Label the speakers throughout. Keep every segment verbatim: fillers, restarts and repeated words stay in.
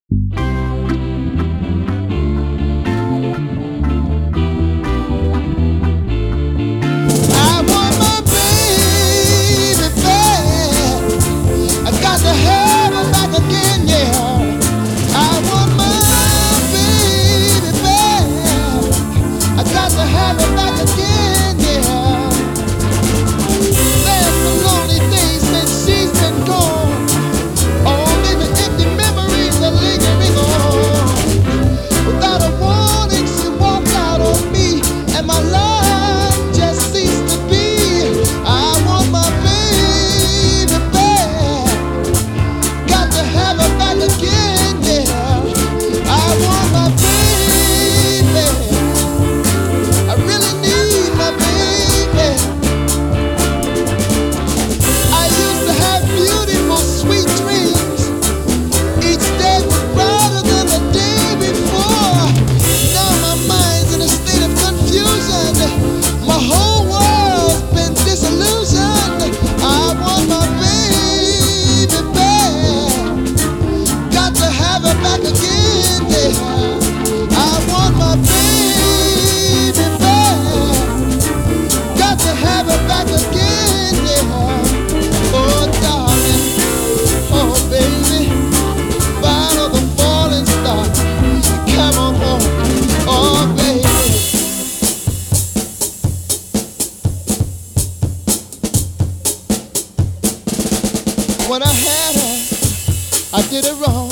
Speaker 1: When I had her, I did it wrong.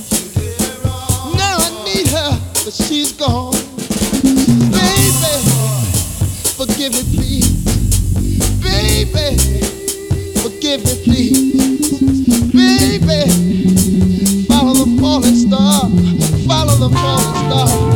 Speaker 1: Now I need her, but she's gone. Baby, forgive me, please. Baby, forgive me, please. Baby, follow the falling star. Follow the falling star.